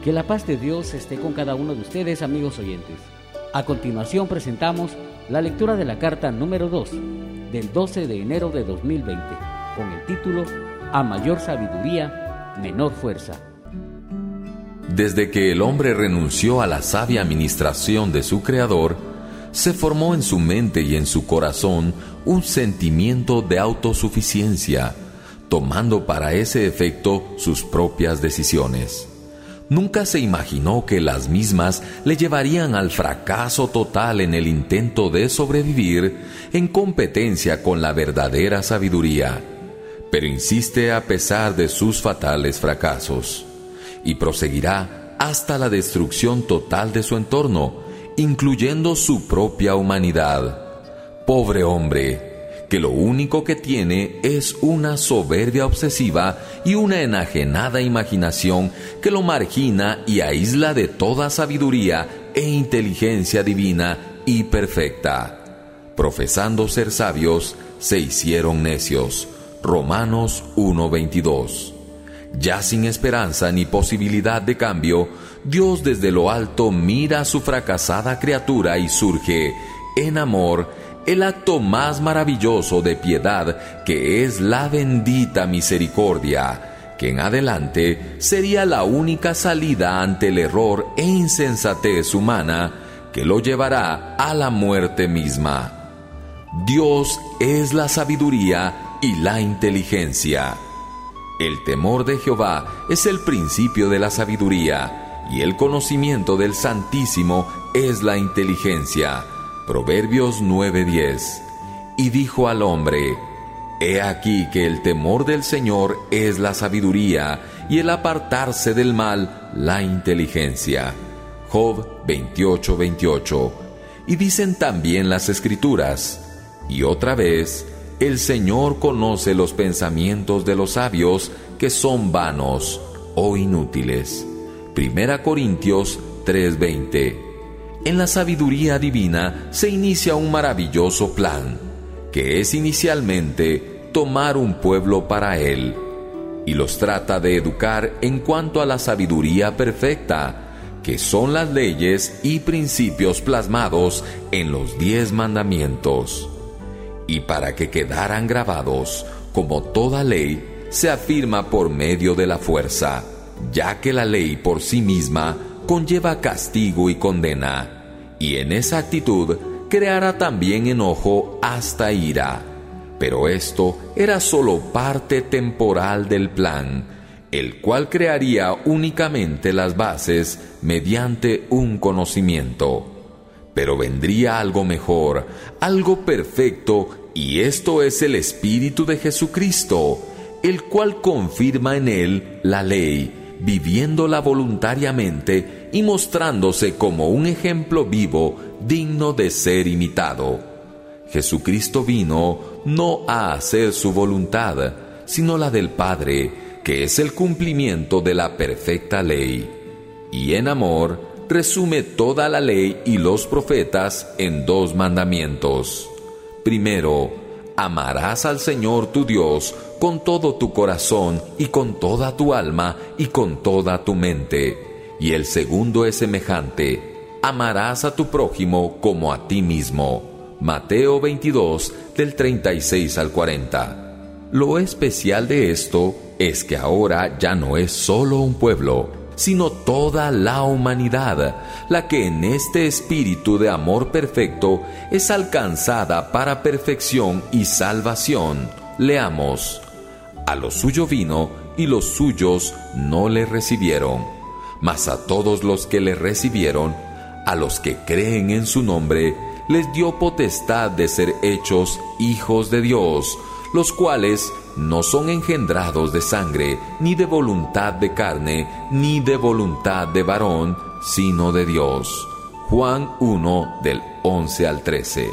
Que la paz de Dios esté con cada uno de ustedes, amigos oyentes. A continuación presentamos la lectura de la carta número 2 del 12 de enero de 2020, con el título A mayor sabiduría, menor fuerza. Desde que el hombre renunció a la sabia administración de su Creador, se formó en su mente y en su corazón un sentimiento de autosuficiencia, tomando para ese efecto sus propias decisiones. Nunca se imaginó que las mismas le llevarían al fracaso total en el intento de sobrevivir en competencia con la verdadera sabiduría, pero insiste a pesar de sus fatales fracasos, y proseguirá hasta la destrucción total de su entorno, incluyendo su propia humanidad. Pobre hombre, que lo único que tiene es una soberbia obsesiva y una enajenada imaginación que lo margina y aísla de toda sabiduría e inteligencia divina y perfecta. Profesando ser sabios, se hicieron necios. Romanos 1:22. Ya sin esperanza ni posibilidad de cambio, Dios desde lo alto mira a su fracasada criatura y surge, en amor, el acto más maravilloso de piedad, que es la bendita misericordia, que en adelante sería la única salida ante el error e insensatez humana que lo llevará a la muerte misma. Dios es la sabiduría y la inteligencia. El temor de Jehová es el principio de la sabiduría, y el conocimiento del Santísimo es la inteligencia. Proverbios 9:10. Y dijo al hombre: He aquí que el temor del Señor es la sabiduría, y el apartarse del mal la inteligencia. Job 28:28. Y dicen también las Escrituras: Y otra vez, el Señor conoce los pensamientos de los sabios, que son vanos o inútiles. 1 Corintios 3:20. En la sabiduría divina se inicia un maravilloso plan, que es inicialmente tomar un pueblo para Él, y los trata de educar en cuanto a la sabiduría perfecta, que son las leyes y principios plasmados en los 10 mandamientos. Y para que quedaran grabados, como toda ley, se afirma por medio de la fuerza, ya que la ley por sí misma conlleva castigo y condena, y en esa actitud creará también enojo hasta ira. Pero esto era solo parte temporal del plan, el cual crearía únicamente las bases mediante un conocimiento. Pero vendría algo mejor, algo perfecto, y esto es el Espíritu de Jesucristo, el cual confirma en él la ley, viviéndola voluntariamente y mostrándose como un ejemplo vivo digno de ser imitado. Jesucristo vino no a hacer su voluntad, sino la del Padre, que es el cumplimiento de la perfecta ley. Y en amor resume toda la ley y los profetas en 2 mandamientos. Primero, amarás al Señor tu Dios con todo tu corazón y con toda tu alma y con toda tu mente. Y el segundo es semejante: amarás a tu prójimo como a ti mismo. Mateo 22, del 36 al 40. Lo especial de esto es que ahora ya no es solo un pueblo, sino toda la humanidad, la que en este espíritu de amor perfecto es alcanzada para perfección y salvación. Leamos: A lo suyo vino, y los suyos no le recibieron. Mas a todos los que le recibieron, a los que creen en su nombre, les dio potestad de ser hechos hijos de Dios, los cuales no son engendrados de sangre, ni de voluntad de carne, ni de voluntad de varón, sino de Dios. Juan 1, del 11 al 13.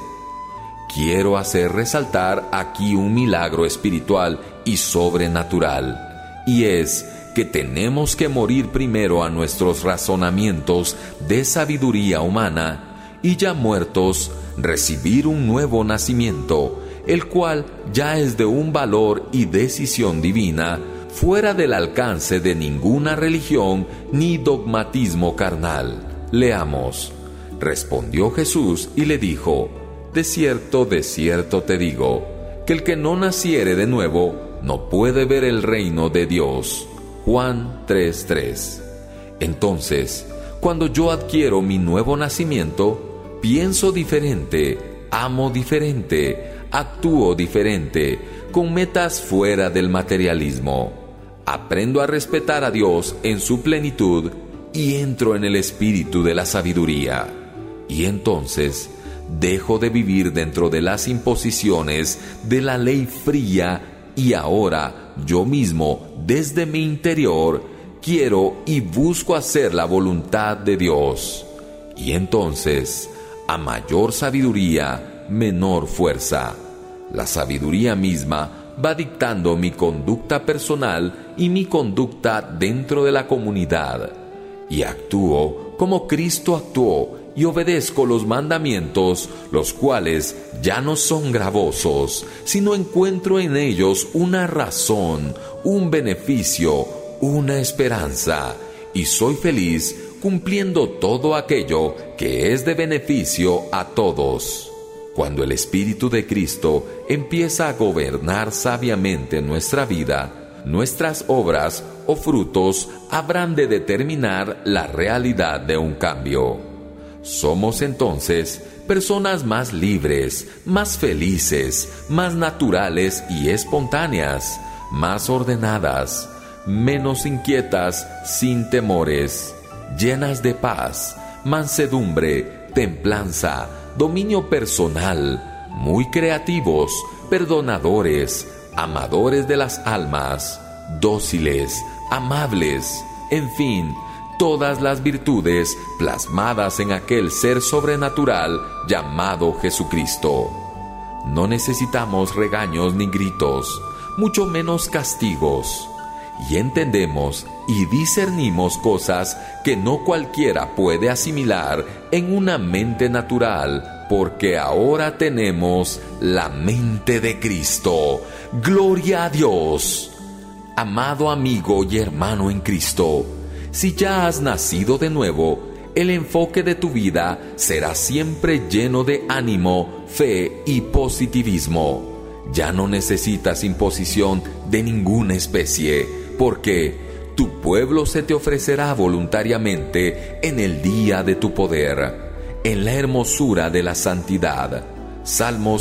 Quiero hacer resaltar aquí un milagro espiritual y sobrenatural, y es que tenemos que morir primero a nuestros razonamientos de sabiduría humana, y ya muertos, recibir un nuevo nacimiento, el cual ya es de un valor y decisión divina, fuera del alcance de ninguna religión ni dogmatismo carnal. Leamos. Respondió Jesús y le dijo: de cierto te digo, que el que no naciere de nuevo no puede ver el reino de Dios. Juan 3:3. Entonces, cuando yo adquiero mi nuevo nacimiento, pienso diferente, amo diferente, actúo diferente, con metas fuera del materialismo. Aprendo a respetar a Dios en su plenitud y entro en el espíritu de la sabiduría. Y entonces dejo de vivir dentro de las imposiciones de la ley fría y ahora yo mismo, desde mi interior, quiero y busco hacer la voluntad de Dios. Y entonces, a mayor sabiduría, menor fuerza. La sabiduría misma va dictando mi conducta personal y mi conducta dentro de la comunidad. Y actúo como Cristo actuó y obedezco los mandamientos, los cuales ya no son gravosos, sino encuentro en ellos una razón, un beneficio, una esperanza, y soy feliz cumpliendo todo aquello que es de beneficio a todos. Cuando el Espíritu de Cristo empieza a gobernar sabiamente nuestra vida, nuestras obras o frutos habrán de determinar la realidad de un cambio. Somos entonces personas más libres, más felices, más naturales y espontáneas, más ordenadas, menos inquietas, sin temores, llenas de paz, mansedumbre, templanza, dominio personal, muy creativos, perdonadores, amadores de las almas, dóciles, amables, en fin, todas las virtudes plasmadas en aquel ser sobrenatural llamado Jesucristo. No necesitamos regaños ni gritos, mucho menos castigos. Y entendemos y discernimos cosas que no cualquiera puede asimilar en una mente natural, porque ahora tenemos la mente de Cristo. ¡Gloria a Dios! Amado amigo y hermano en Cristo, si ya has nacido de nuevo, el enfoque de tu vida será siempre lleno de ánimo, fe y positivismo. Ya no necesitas imposición de ninguna especie, porque tu pueblo se te ofrecerá voluntariamente en el día de tu poder, en la hermosura de la santidad. Salmo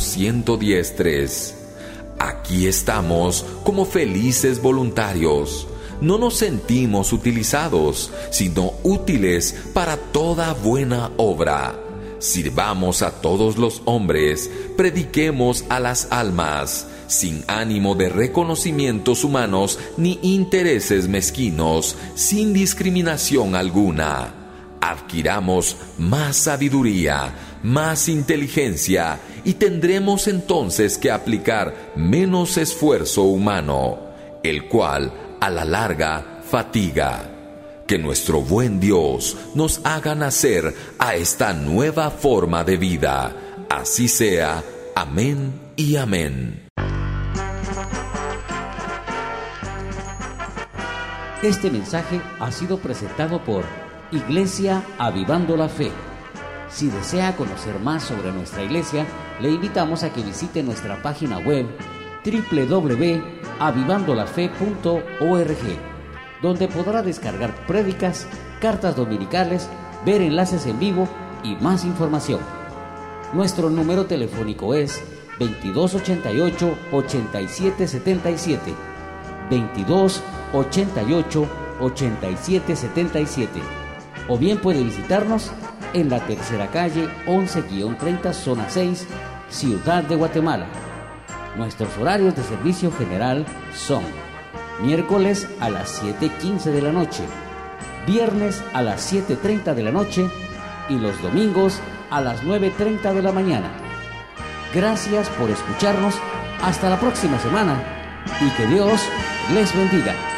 110:3. Aquí estamos como felices voluntarios. No nos sentimos utilizados, sino útiles para toda buena obra. Sirvamos a todos los hombres, prediquemos a las almas, sin ánimo de reconocimientos humanos ni intereses mezquinos, sin discriminación alguna. Adquiramos más sabiduría, más inteligencia, y tendremos entonces que aplicar menos esfuerzo humano, el cual a la larga fatiga. Que nuestro buen Dios nos haga nacer a esta nueva forma de vida. Así sea. Amén y amén. Este mensaje ha sido presentado por Iglesia Avivando la Fe. Si desea conocer más sobre nuestra iglesia, le invitamos a que visite nuestra página web www.avivandolafe.org, donde podrá descargar prédicas, cartas dominicales, ver enlaces en vivo y más información. Nuestro número telefónico es 2288-8777, 2288-8777, o bien puede visitarnos en la tercera calle 11-30, zona 6, Ciudad de Guatemala. Nuestros horarios de servicio general son miércoles a las 7:15 de la noche, viernes a las 7:30 de la noche y los domingos a las 9:30 de la mañana. Gracias por escucharnos. Hasta la próxima semana y que Dios les bendiga.